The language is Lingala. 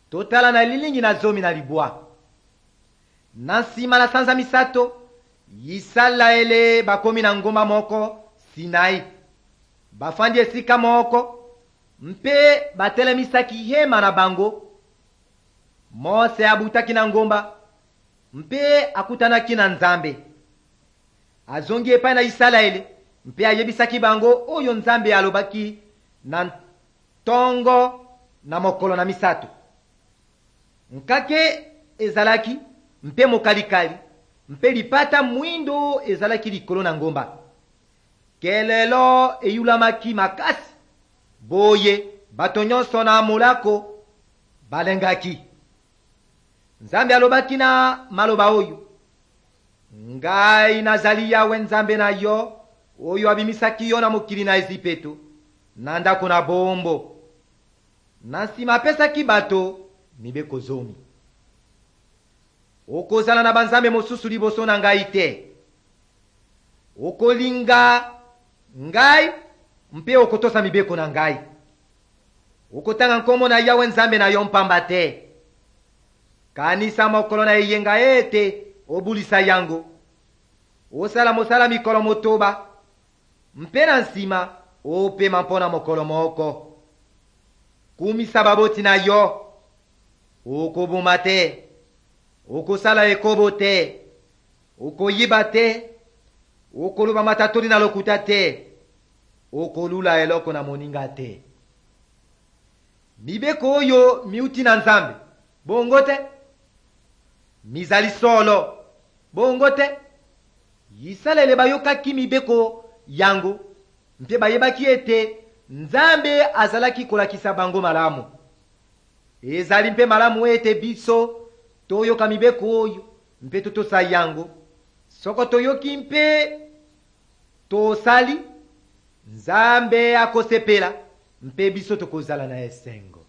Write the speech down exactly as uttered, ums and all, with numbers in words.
totala na lilingi na zomi na libwa. Na nsima na sanza misato, Isalaele bakomi na ngomba moko Sinai. Bafandi esika moko, mpe batelemisaki hema na bango. Mose abutaki na ngomba, mpe akutanaki na Nzambe. Azongi epai na Isalaele, mpe ayebisaki bango oyo Nzambe alobaki na ntongo na mokolo na misato. Nkake ezalaki, mpe mokalikali, mpe lipata mwindo ezalaki likolo na ngomba. Kelelo eyulamaki makasi, boye bato nyonso na molako balengaki. Nzambe alobaki na maloba oyo: Ngai nazali Yawe Nzambe na yo, oyo abimisaki yo na mokili na Ezipeto, na ndako na bombo. Na nsima apesaki bato mibeko zomi. Okozala na banzambe mosusu liboso na ngai te. Okolinga ngai, mpe okotosa mibeko na ngai. Okotanga nkombo na Yawe Nzambe na yo mpamba te. Kanisa mokolo na eyenga ete obulisa yango. Osala mosala mikolo motoba, mpe na nsima opema mpona mokolo moko. Kumisa baboti na yo. Okoboma te. Okosala ekobo te. Okoyiba te. Okoluba matatoli na lokuta te. Okolula eloko na moninga te. Mibeko oyo miuti na Nzambe, bongo te. Mizali solo, bongo te. Isalaele bayokaki mibeko yango, mpe bayebaki ete Nzambe azalaki kolakisa bango malamu. Ezali mpe malamu ete biso toyoka mibeko oyo, mpe totosa yango. Soko toyoki mpe tosali, Nzambe akosepela, mpe biso tokozala na esengo.